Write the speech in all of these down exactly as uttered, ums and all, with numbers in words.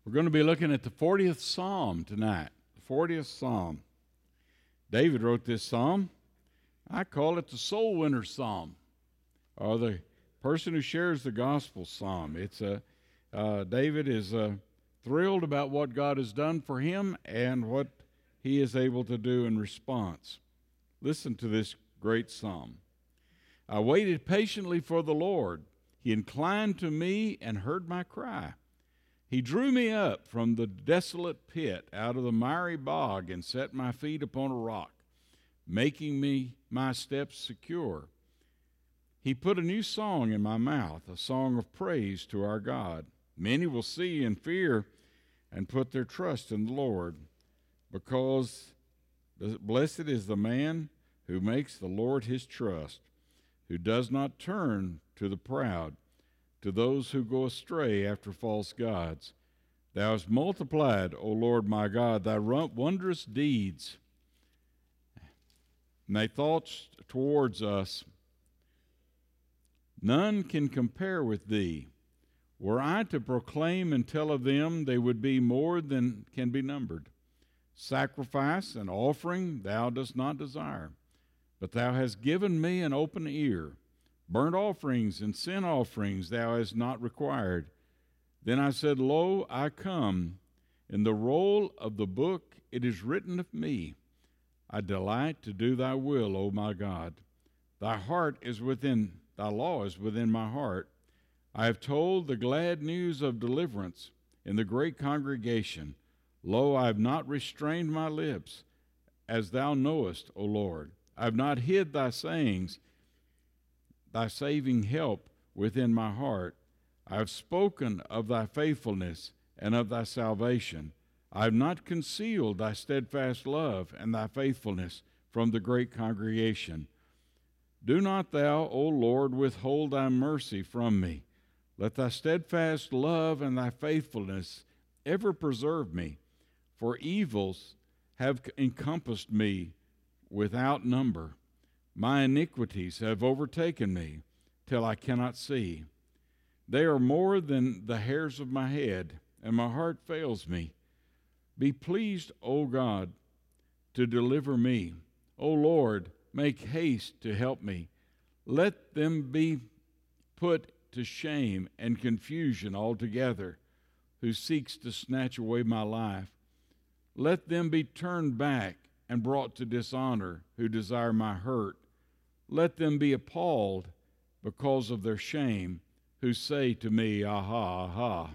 We're going to be looking at the fortieth Psalm tonight. The fortieth Psalm. David wrote this psalm. I call it the soul winner psalm, or the person who shares the gospel psalm. It's a uh, David is uh, thrilled about what God has done for him and what he is able to do in response. Listen to this great psalm. I waited patiently for the Lord. He inclined to me and heard my cry. He drew me up from the desolate pit, out of the miry bog, and set my feet upon a rock, making me my steps secure. He put a new song in my mouth, a song of praise to our God. Many will see and fear and put their trust in the Lord, because blessed is the man who makes the Lord his trust, who does not turn to the proud, to those who go astray after false gods. Thou hast multiplied, O Lord my God, thy wondrous deeds, and thy thoughts towards us. None can compare with thee. Were I to proclaim and tell of them, they would be more than can be numbered. Sacrifice and offering thou dost not desire, but thou hast given me an open ear. Burnt offerings and sin offerings thou hast not required. Then I said, Lo, I come. In the roll of the book it is written of me. I delight to do thy will, O my God. Thy heart is within, thy law is within my heart. I have told the glad news of deliverance in the great congregation. Lo, I have not restrained my lips, as thou knowest, O Lord. I have not hid thy sayings, thy saving help within my heart. I have spoken of thy faithfulness and of thy salvation. I have not concealed thy steadfast love and thy faithfulness from the great congregation. Do not thou, O Lord, withhold thy mercy from me. Let thy steadfast love and thy faithfulness ever preserve me, for evils have encompassed me without number. My iniquities have overtaken me till I cannot see. They are more than the hairs of my head, and my heart fails me. Be pleased, O God, to deliver me. O Lord, make haste to help me. Let them be put to shame and confusion altogether, who seeks to snatch away my life. Let them be turned back and brought to dishonor, who desire my hurt. Let them be appalled because of their shame, who say to me, Aha, aha.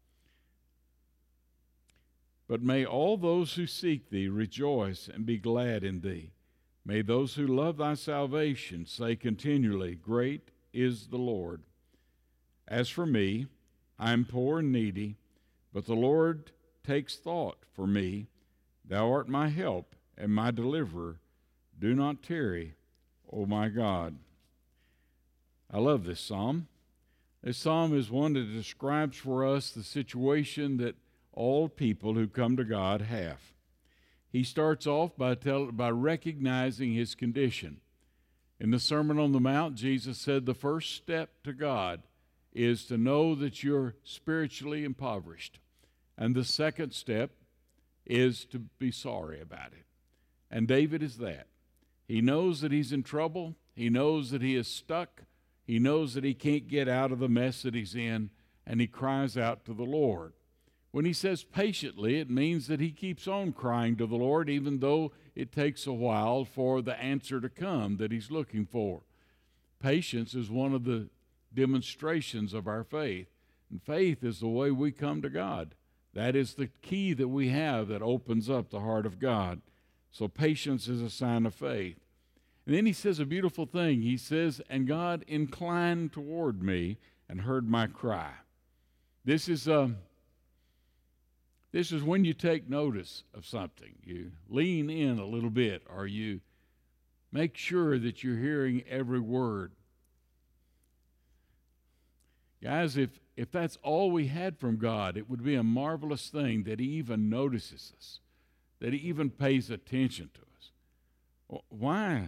But may all those who seek thee rejoice and be glad in thee. May those who love thy salvation say continually, Great is the Lord. As for me, I am poor and needy, but the Lord takes thought for me. Thou art my help and my deliverer. Do not tarry, O my God. I love this psalm. This psalm is one that describes for us the situation that all people who come to God have. He starts off by, tell, by recognizing his condition. In the Sermon on the Mount, Jesus said the first step to God is to know that you're spiritually impoverished. And the second step is to be sorry about it. And David is that. He knows that he's in trouble. He knows that he is stuck. He knows that he can't get out of the mess that he's in, and he cries out to the Lord. When he says patiently, it means that he keeps on crying to the Lord, even though it takes a while for the answer to come that he's looking for. Patience is one of the demonstrations of our faith, and faith is the way we come to God. That is the key that we have that opens up the heart of God. So patience is a sign of faith. And then he says a beautiful thing. He says, and God inclined toward me and heard my cry. This is um, this is when you take notice of something. You lean in a little bit, or you make sure that you're hearing every word. Guys, if, if that's all we had from God, it would be a marvelous thing that he even notices us, that he even pays attention to us. Why?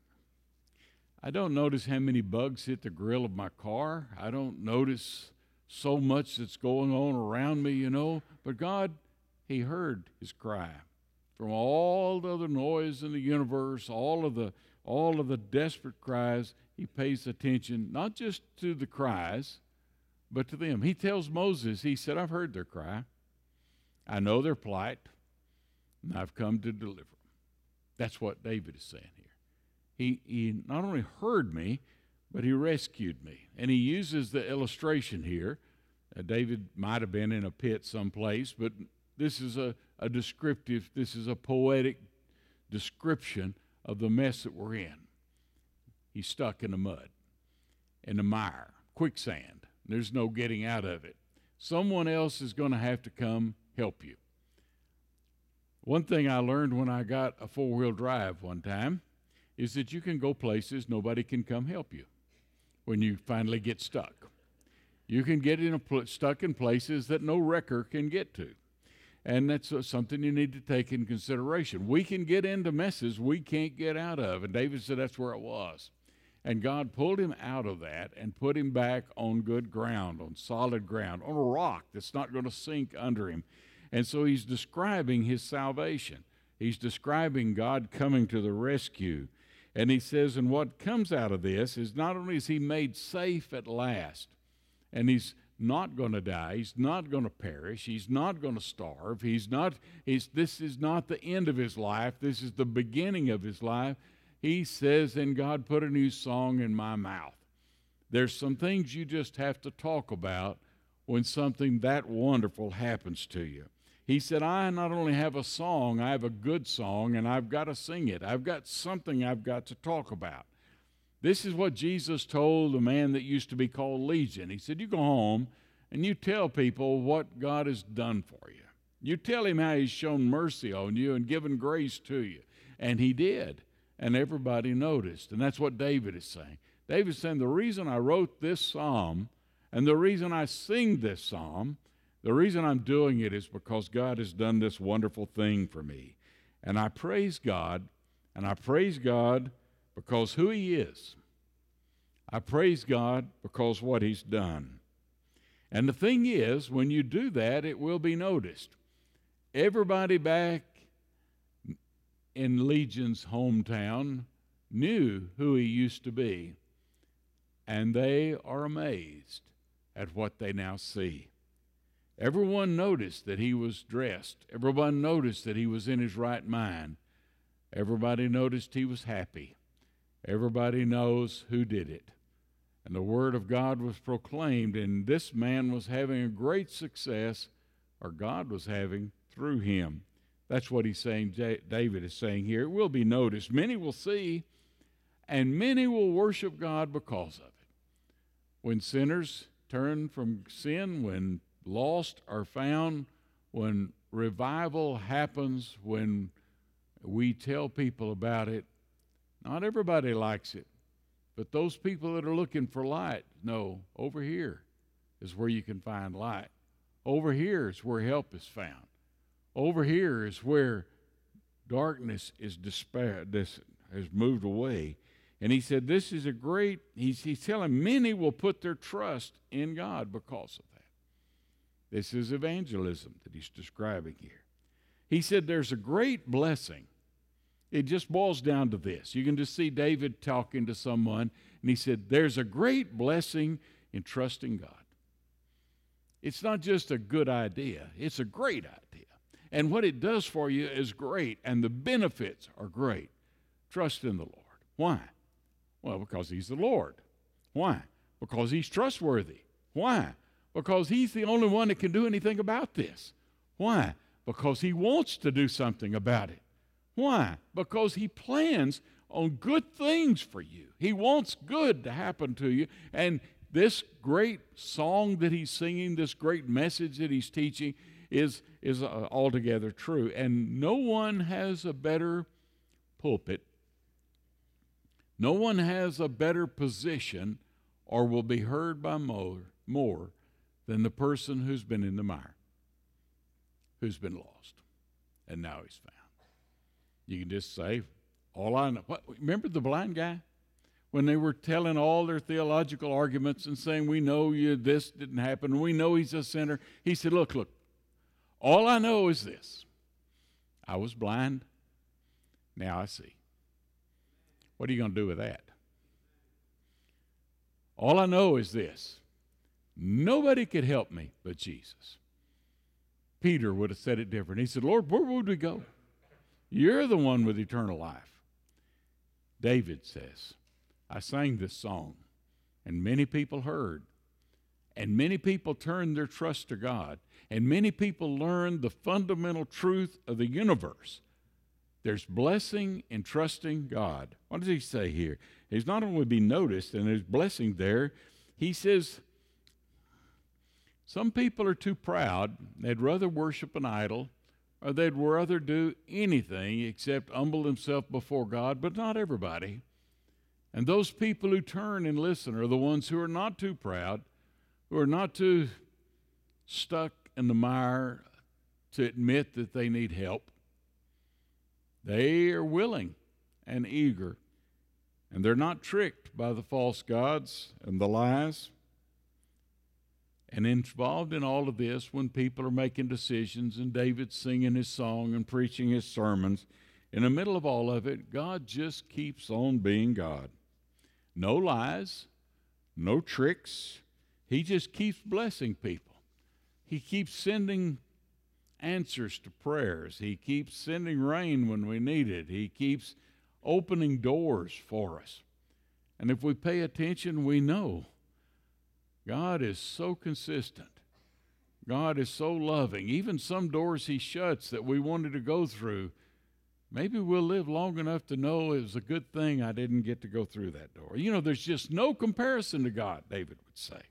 I don't notice how many bugs hit the grill of my car. I don't notice so much that's going on around me, you know. But God, he heard his cry. From all the other noise in the universe, all of the all of the desperate cries, he pays attention not just to the cries, but to them. He tells Moses, he said, I've heard their cry. I know their plight, and I've come to deliver them. That's what David is saying here. He, he not only heard me, but he rescued me. And he uses the illustration here. Uh, David might have been in a pit someplace, but this is a, a descriptive, this is a poetic description of the mess that we're in. He's stuck in the mud, in the mire, quicksand. There's no getting out of it. Someone else is going to have to come help you. One thing I learned when I got a four-wheel drive one time is that you can go places nobody can come help you when you finally get stuck. You can get in a pl- stuck in places that no wrecker can get to. And that's uh, something you need to take in consideration. We can get into messes we can't get out of. And David said that's where it was. And God pulled him out of that and put him back on good ground, on solid ground, on a rock that's not going to sink under him. And so he's describing his salvation. He's describing God coming to the rescue. And he says, and what comes out of this is not only is he made safe at last, and he's not going to die, he's not going to perish, he's not going to starve, he's not, he's, this is not the end of his life, this is the beginning of his life. He says, and God put a new song in my mouth. There's some things you just have to talk about when something that wonderful happens to you. He said, I not only have a song, I have a good song, and I've got to sing it. I've got something I've got to talk about. This is what Jesus told the man that used to be called Legion. He said, you go home and you tell people what God has done for you. You tell him how he's shown mercy on you and given grace to you. And he did. And everybody noticed. And that's what David is saying. David's saying the reason I wrote this psalm and the reason I sing this psalm, the reason I'm doing it is because God has done this wonderful thing for me. And I praise God, and I praise God because who he is. I praise God because what he's done. And the thing is, when you do that, it will be noticed. Everybody back in Legion's hometown knew who he used to be, and they are amazed at what they now see. Everyone noticed that he was dressed. Everyone noticed that he was in his right mind. Everybody noticed he was happy. Everybody knows who did it. And the word of God was proclaimed, and this man was having a great success, or God was having through him. That's what he's saying, David is saying here. It will be noticed. Many will see, and many will worship God because of it. When sinners turn from sin, when lost are found, when revival happens, when we tell people about it, not everybody likes it, but those people that are looking for light know over here is where you can find light. Over here is where help is found. Over here is where darkness is despair, this has moved away. And he said, this is a great, he's, he's telling many will put their trust in God because of that. This is evangelism that he's describing here. He said there's a great blessing. It just boils down to this. You can just see David talking to someone, and he said, there's a great blessing in trusting God. It's not just a good idea. It's a great idea. And what it does for you is great, and the benefits are great. Trust in the Lord. Why? Well, because he's the Lord. Why? Because he's trustworthy. Why? Because he's the only one that can do anything about this. Why? Because he wants to do something about it. Why? Because he plans on good things for you. He wants good to happen to you. And this great song that he's singing, this great message that he's teaching is, is uh, altogether true. And no one has a better pulpit. No one has a better position or will be heard by more, more than the person who's been in the mire, who's been lost, and now he's found. You can just say, all I know, what, remember the blind guy? when they were telling all their theological arguments and saying, we know you, this didn't happen, we know he's a sinner. He said, look, look, all I know is this. I was blind, now I see. What are you going to do with that? All I know is this. Nobody could help me but Jesus. Peter would have said it different. He said, Lord, where would we go? You're the one with eternal life. David says, I sang this song, and many people heard, and many people turned their trust to God, and many people learned the fundamental truth of the universe. There's blessing in trusting God. What does he say here? He's not only be noticed, and there's blessing there. He says, some people are too proud. They'd rather worship an idol, or they'd rather do anything except humble themselves before God, but not everybody. And those people who turn and listen are the ones who are not too proud, who are not too stuck in the mire to admit that they need help. They are willing and eager, and they're not tricked by the false gods and the lies. And involved in all of this, when people are making decisions and David's singing his song and preaching his sermons, in the middle of all of it, God just keeps on being God. No lies, no tricks. He just keeps blessing people. He keeps sending answers to prayers. He keeps sending rain when we need it. He keeps opening doors for us. And if we pay attention, we know God is so consistent. God is so loving. Even some doors he shuts that we wanted to go through, maybe we'll live long enough to know it was a good thing I didn't get to go through that door. You know, there's just no comparison to God, David would say.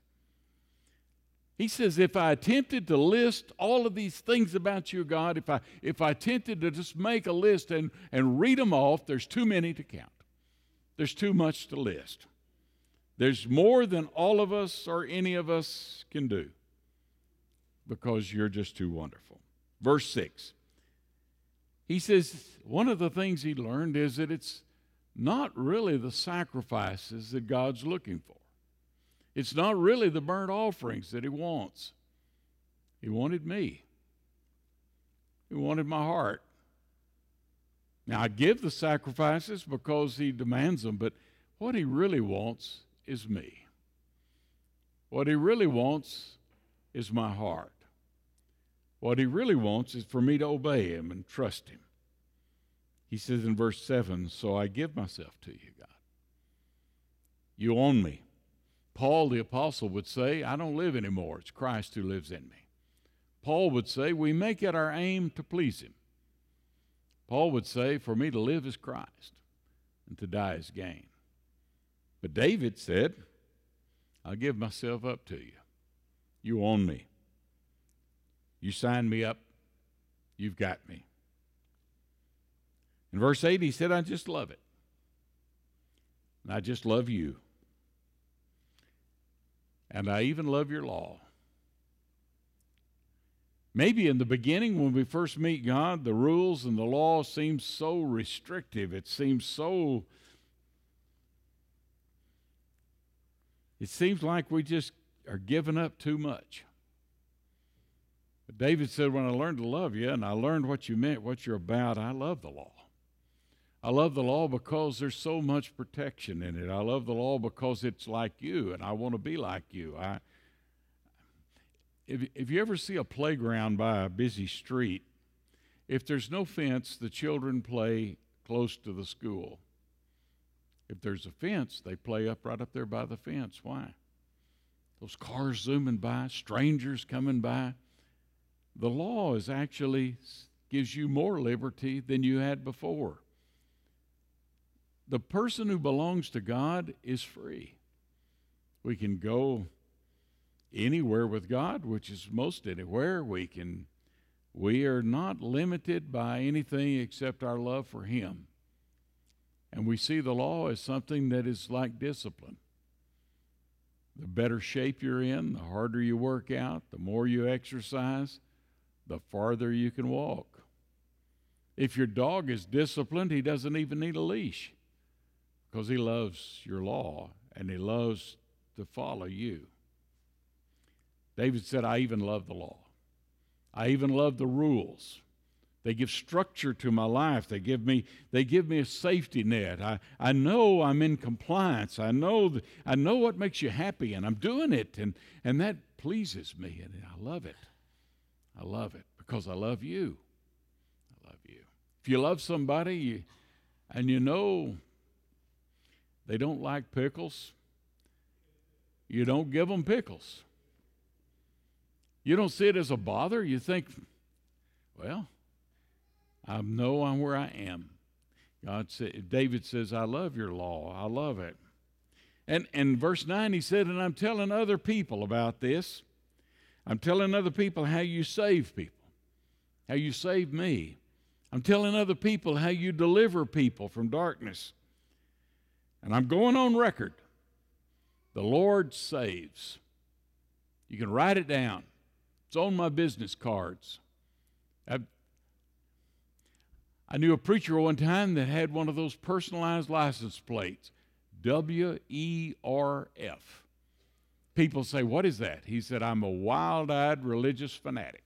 He says, if I attempted to list all of these things about you, God, if I if I attempted to just make a list and, and read them off, there's too many to count. There's too much to list. There's more than all of us or any of us can do because you're just too wonderful. Verse six. He says one of the things he learned is that it's not really the sacrifices that God's looking for. It's not really the burnt offerings that he wants. He wanted me. He wanted my heart. Now, I give the sacrifices because he demands them, but what he really wants is me. What he really wants is my heart. What he really wants is for me to obey him and trust him. He says in verse seven, so I give myself to you, God. You own me. Paul the apostle would say, I don't live anymore. It's Christ who lives in me. Paul would say, we make it our aim to please him. Paul would say, for me to live is Christ, and to die is gain. But David said, I'll give myself up to you. You own me. You signed me up. You've got me. In verse eight, he said, I just love it. And I just love you. And I even love your law. Maybe in the beginning when we first meet God, the rules and the law seem so restrictive. It seems so, it seems like we just are giving up too much. But David said, when I learned to love you and I learned what you meant, what you're about, I love the law. I love the law because there's so much protection in it. I love the law because it's like you, and I want to be like you. I, if, if you ever see a playground by a busy street, if there's no fence, the children play close to the school. If there's a fence, they play up right up there by the fence. Why? Those cars zooming by, strangers coming by. The law is actually gives you more liberty than you had before. The person who belongs to God is free. We can go anywhere with God, which is most anywhere. We can, we are not limited by anything except our love for him. And we see the law as something that is like discipline. The better shape you're in, the harder you work out, the more you exercise, the farther you can walk. If your dog is disciplined, he doesn't even need a leash, because he loves your law and he loves to follow you. David said, I even love the law. I even love the rules. They give structure to my life. They give me, they give me a safety net. I, I know I'm in compliance. I know that, I know what makes you happy, and I'm doing it, and, and that pleases me, and I love it. I love it because I love you. I love you. If you love somebody you, and you know they don't like pickles, you don't give them pickles. You don't see it as a bother. You think, well, I know I'm where I am. God said, David says, I love your law. I love it. And in verse nine, he said, and I'm telling other people about this. I'm telling other people how you save people, how you save me. I'm telling other people how you deliver people from darkness. And I'm going on record. The Lord saves. You can write it down. It's on my business cards. I've, I knew a preacher one time that had one of those personalized license plates, W E R F. People say, what is that? He said, I'm a wild-eyed religious fanatic.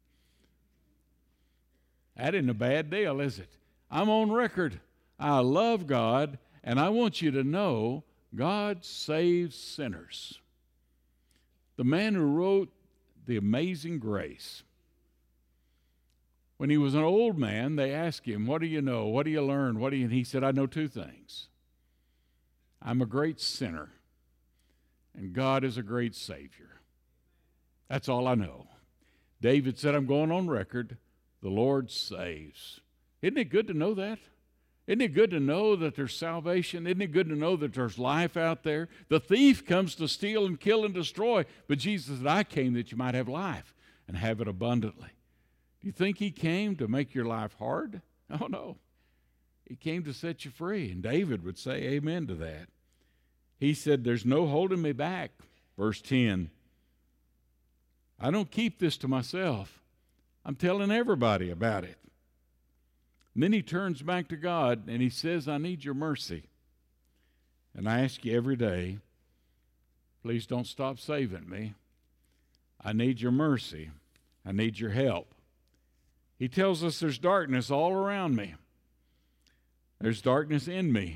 That isn't a bad deal, is it? I'm on record. I love God, and I want you to know God saves sinners. The man who wrote The Amazing Grace, when he was an old man, they asked him, what do you know? What do you learn? What do you? And he said, I know two things. I'm a great sinner, and God is a great Savior. That's all I know. David said, I'm going on record. The Lord saves. Isn't it good to know that? Isn't it good to know that there's salvation? Isn't it good to know that there's life out there? The thief comes to steal and kill and destroy, but Jesus said, I came that you might have life and have it abundantly. Do you think he came to make your life hard? Oh, no. He came to set you free, and David would say amen to that. He said, there's no holding me back. Verse ten, I don't keep this to myself. I'm telling everybody about it. And then he turns back to God, and he says, I need your mercy. And I ask you every day, please don't stop saving me. I need your mercy. I need your help. He tells us there's darkness all around me. There's darkness in me.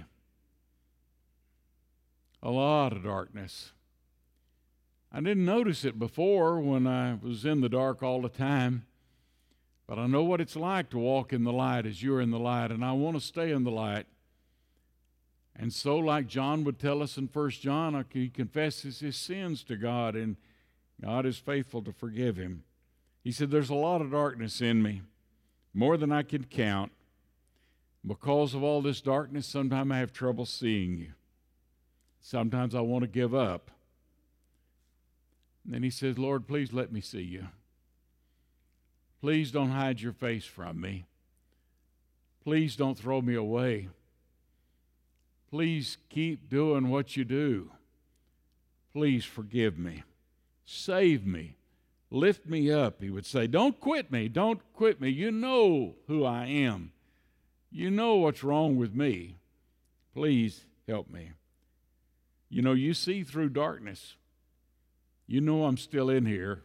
A lot of darkness. I didn't notice it before when I was in the dark all the time. But I know what it's like to walk in the light as you're in the light, and I want to stay in the light. And so, like John would tell us in First John, he confesses his sins to God, and God is faithful to forgive him. He said, there's a lot of darkness in me, more than I can count. Because of all this darkness, sometimes I have trouble seeing you. Sometimes I want to give up. And then he says, Lord, please let me see you. Please don't hide your face from me. Please don't throw me away. Please keep doing what you do. Please forgive me. Save me. Lift me up, he would say. Don't quit me. Don't quit me. You know who I am. You know what's wrong with me. Please help me. You know, you see through darkness. You know I'm still in here.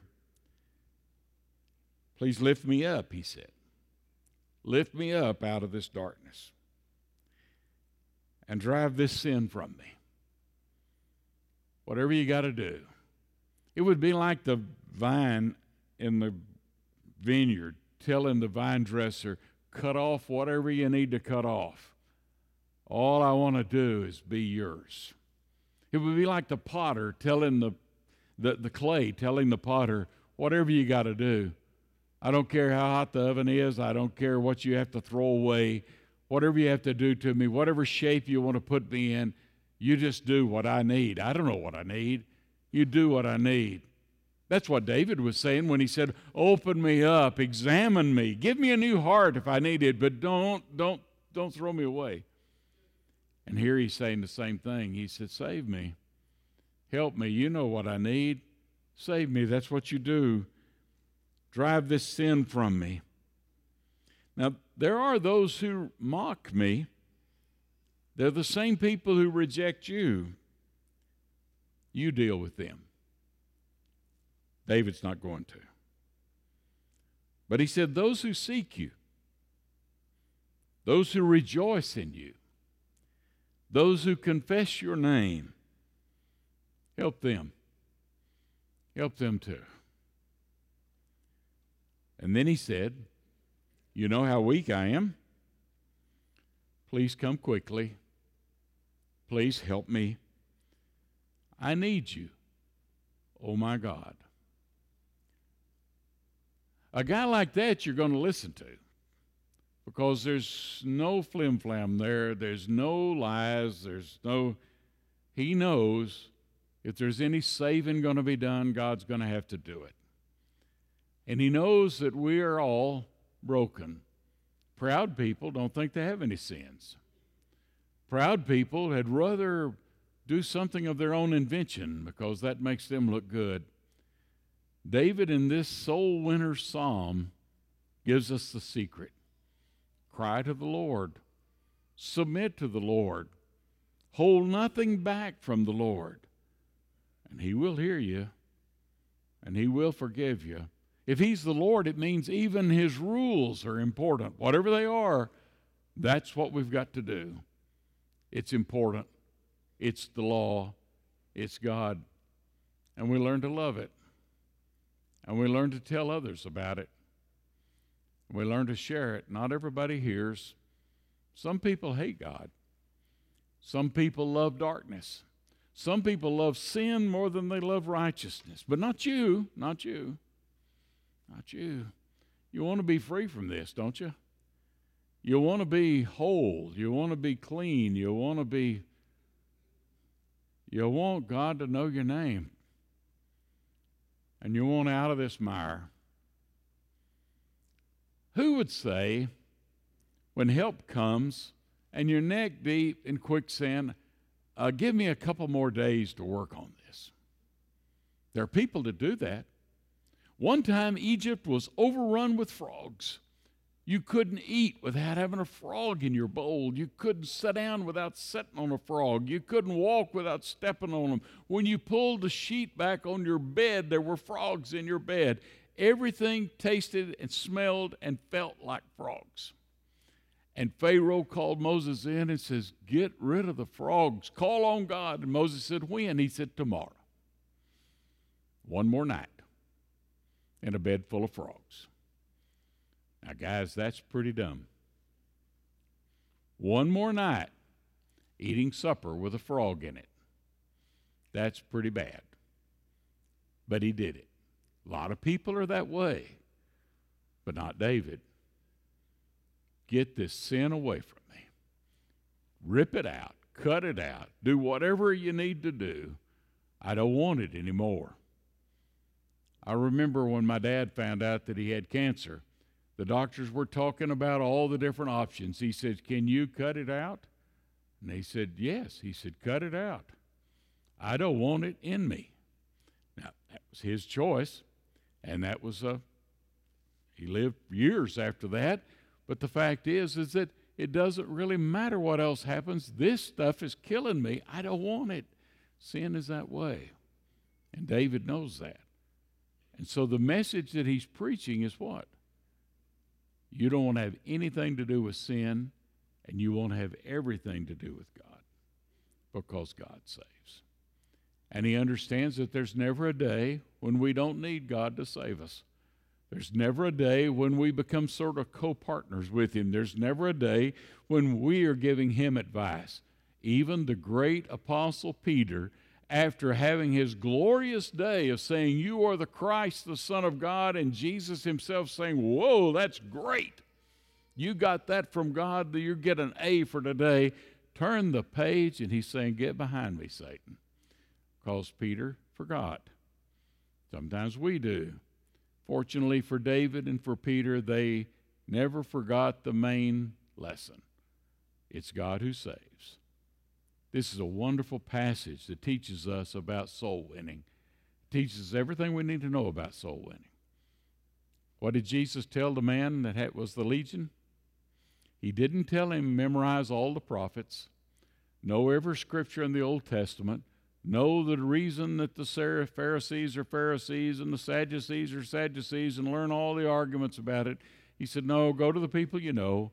Please lift me up, he said. Lift me up out of this darkness and drive this sin from me. Whatever you got to do. It would be like the vine in the vineyard telling the vine dresser, cut off whatever you need to cut off. All I want to do is be yours. It would be like the potter telling the, the, the clay, telling the potter, whatever you got to do. I don't care how hot the oven is. I don't care what you have to throw away. Whatever you have to do to me, whatever shape you want to put me in, you just do what I need. I don't know what I need. You do what I need. That's what David was saying when he said, open me up, examine me, give me a new heart if I need it, but don't, don't, don't throw me away. And here he's saying the same thing. He said, save me. Help me. You know what I need. Save me. That's what you do. Drive this sin from me. Now, there are those who mock me They're the same people who reject you. You deal with them. David's not going to. But he said, those who seek you, those who rejoice in you, those who confess your name, help them. Help them too. And then he said, you know how weak I am. Please come quickly. Please help me. I need you, oh my God. A guy like that you're going to listen to, because there's no flim-flam there. There's no lies. There's no, he knows if there's any saving going to be done, God's going to have to do it. And he knows that we are all broken. Proud people don't think they have any sins. Proud people had rather do something of their own invention because that makes them look good. David, in this soul winner psalm, gives us the secret. Cry to the Lord. Submit to the Lord. Hold nothing back from the Lord. And he will hear you, and he will forgive you. If he's the Lord, it means even his rules are important. Whatever they are, that's what we've got to do. It's important. It's the law. It's God. And we learn to love it. And we learn to tell others about it. We learn to share it. Not everybody hears. Some people hate God. Some people love darkness. Some people love sin more than they love righteousness. But not you. Not you. Not you. You want to be free from this, don't you? You want to be whole. You want to be clean. You want to be, you want God to know your name. And you want out of this mire. Who would say, when help comes and you're neck deep in quicksand, uh, give me a couple more days to work on this? There are people that do that. One time, Egypt was overrun with frogs. You couldn't eat without having a frog in your bowl. You couldn't sit down without sitting on a frog. You couldn't walk without stepping on them. When you pulled the sheet back on your bed, there were frogs in your bed. Everything tasted and smelled and felt like frogs. And Pharaoh called Moses in and says, get rid of the frogs. Call on God. And Moses said, when? He said, tomorrow. One more night in a bed full of frogs. Now, guys, that's pretty dumb. One more night eating supper with a frog in it. That's pretty bad. But he did it. A lot of people are that way, but not David. Get this sin away from me. Rip it out. Cut it out. Do whatever you need to do. I don't want it anymore. I remember when my dad found out that he had cancer, the doctors were talking about all the different options. He said, can you cut it out? And they said, yes. He said, cut it out. I don't want it in me. Now, that was his choice, and that was a, he lived years after that. But the fact is, is that it doesn't really matter what else happens. This stuff is killing me. I don't want it. Sin is that way. And David knows that. And so the message that he's preaching is what? You don't want to have anything to do with sin, and you want to have everything to do with God, because God saves. And he understands that there's never a day when we don't need God to save us. There's never a day when we become sort of co-partners with him. There's never a day when we are giving him advice. Even the great apostle Peter, after having his glorious day of saying, you are the Christ, the Son of God, and Jesus himself saying, whoa, that's great. You got that from God, you get an A for today. Turn the page, and he's saying, get behind me, Satan. Because Peter forgot. Sometimes we do. Fortunately for David and for Peter, they never forgot the main lesson. It's God who saves. This is a wonderful passage that teaches us about soul winning. It teaches us everything we need to know about soul winning. What did Jesus tell the man that was the legion? He didn't tell him memorize all the prophets. know every scripture in the Old Testament, know the reason that the Pharisees are Pharisees and the Sadducees are Sadducees, and learn all the arguments about it. He said, no, go to the people you know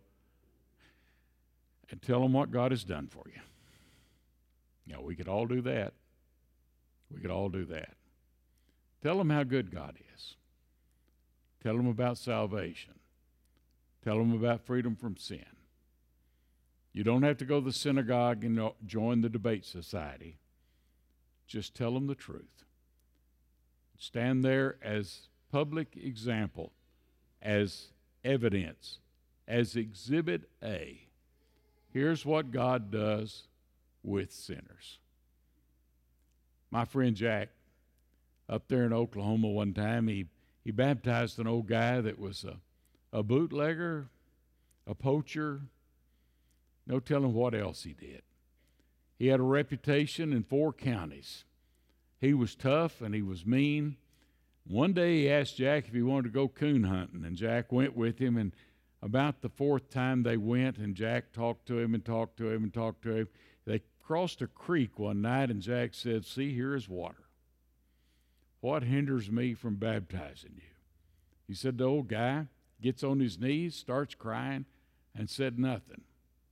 and tell them what God has done for you. You know, we could all do that. We could all do that. Tell them how good God is. Tell them about salvation. Tell them about freedom from sin. You don't have to go to the synagogue and join the debate society. Just tell them the truth. Stand there as public example, as evidence, as exhibit A. Here's what God does with sinners. My friend Jack, up there in Oklahoma one time, he, he baptized an old guy that was a, a bootlegger, a poacher, no telling what else he did. He had a reputation in four counties. He was tough and he was mean. One day he asked Jack if he wanted to go coon hunting, and Jack went with him, and about the fourth time they went, and Jack talked to him and talked to him and talked to him. They crossed a creek one night, and Jack said, see, here is water. What hinders me from baptizing you? He said the old guy gets on his knees, starts crying, and said nothing.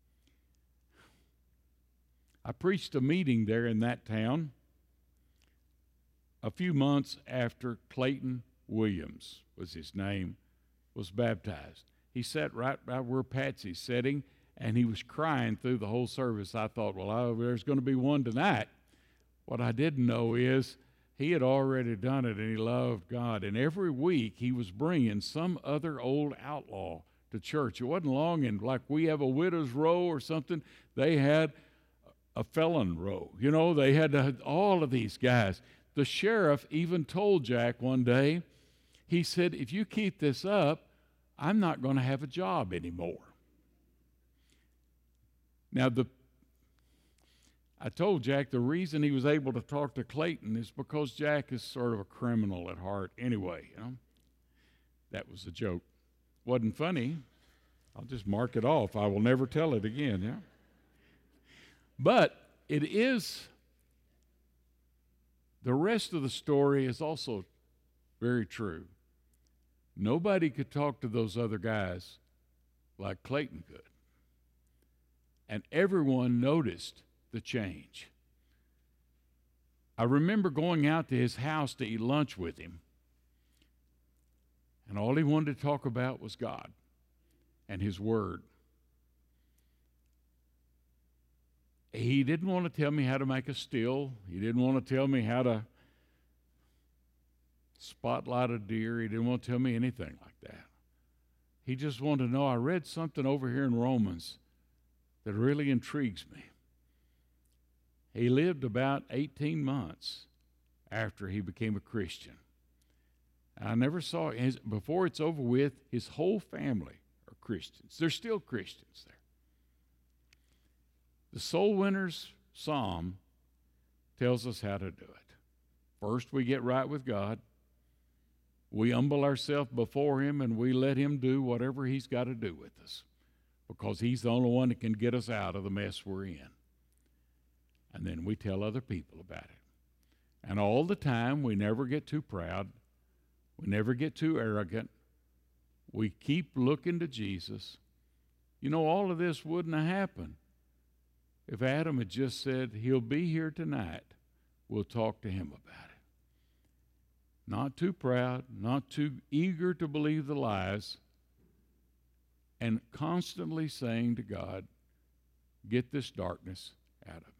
I preached a meeting there in that town a few months after Clayton Williams, was his name, was baptized. He sat right by where Patsy's sitting, and he was crying through the whole service. I thought, well, oh, there's going to be one tonight. What I didn't know is he had already done it, and he loved God. And every week he was bringing some other old outlaw to church. It wasn't long, and like we have a widow's row or something, they had a felon row. You know, they had to, all of these guys. The sheriff even told Jack one day, he said, if you keep this up, I'm not going to have a job anymore. Now, the I told Jack the reason he was able to talk to Clayton is because Jack is sort of a criminal at heart anyway, you know. That was a joke. Wasn't funny. I'll just mark it off. I will never tell it again, yeah. But it is, the rest of the story is also very true. Nobody could talk to those other guys like Clayton could. And everyone noticed the change. I remember going out to his house to eat lunch with him, and all he wanted to talk about was God and His Word. He didn't want to tell me how to make a still. He didn't want to tell me how to spotlight a deer. He didn't want to tell me anything like that. He just wanted to know, I read something over here in Romans that really intrigues me. He lived about eighteen months after he became a Christian. I never saw, his, before it's over with, his whole family are Christians. They're still Christians there. The Soul Winners Psalm tells us how to do it. First, we get right with God. We humble ourselves before Him, and we let Him do whatever He's got to do with us, because He's the only one that can get us out of the mess we're in. And then we tell other people about it. And all the time, we never get too proud. We never get too arrogant. We keep looking to Jesus. You know, all of this wouldn't have happened if Adam had just said, He'll be here tonight. We'll talk to Him about it. Not too proud, not too eager to believe the lies, and constantly saying to God, get this darkness out of me.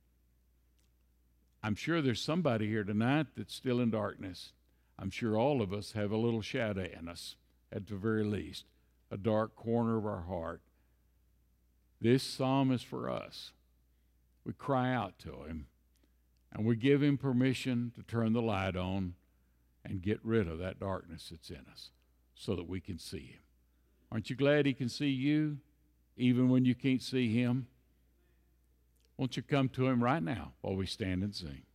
I'm sure there's somebody here tonight that's still in darkness. I'm sure all of us have a little shadow in us, at the very least, a dark corner of our heart. This psalm is for us. We cry out to Him, and we give Him permission to turn the light on and get rid of that darkness that's in us so that we can see Him. Aren't you glad He can see you even when you can't see Him? Won't you come to Him right now while we stand and sing?